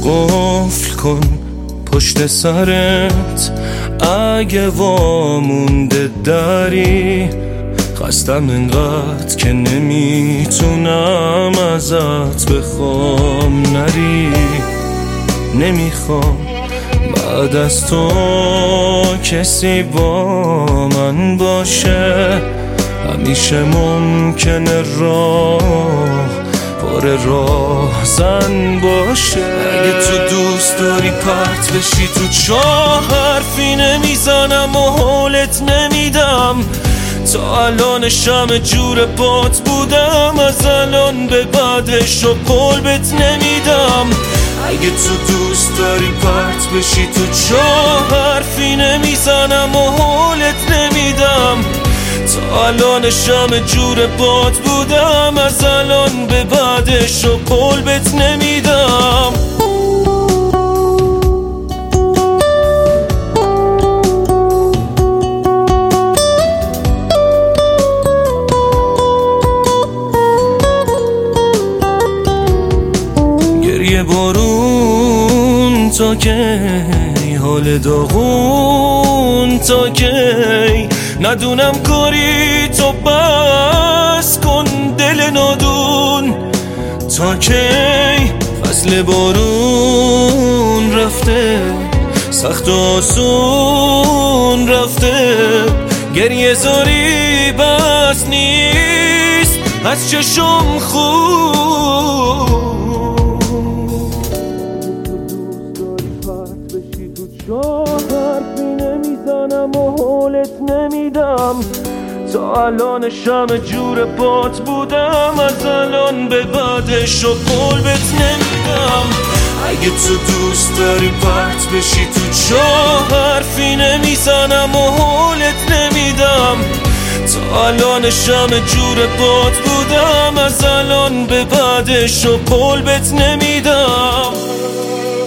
قفل کن پشت سرت، اگه وامونده داری. خستم انقدر که نمیتونم ازت بخوام نری. نمیخوام بعد از تو کسی با من باشه. همیشه ممکنه راه پر راهزن باشه. اگه تو دوست داری پرت بشی تو چاه، حرفی نمیزنم و حالت نمیدم. تا الان شمع جور بات بودم، از الان به بعدش و قول بهت نمیدم. اگه تو دوست داری پرت بشی تو چاه، حرفی نمیزنم و حالت نمیدم. تا الان شمع جور بات بودم، از الان به بعدش و قول بهت نمیدم. گریه بارون تا کی، حال داغون تا کی. ندونم کاری تو بس کن دل نادون تا کی. فصل بارون رفته، سخت و آسون رفته. گریه زاری بس نیست از چشم خون. حرفی نمیزنم و حالت نمیدم. تا الان شمع جور بات بودم، از الان به بعدش و قول بهت نمیدم. اگه تو دوست داری پرت بشی تو چاه، حرفی نمیزنم و حالت نمیدم. تا الان شمع جور بات بودم، از الان به بعدش و قول بهت نمیدم.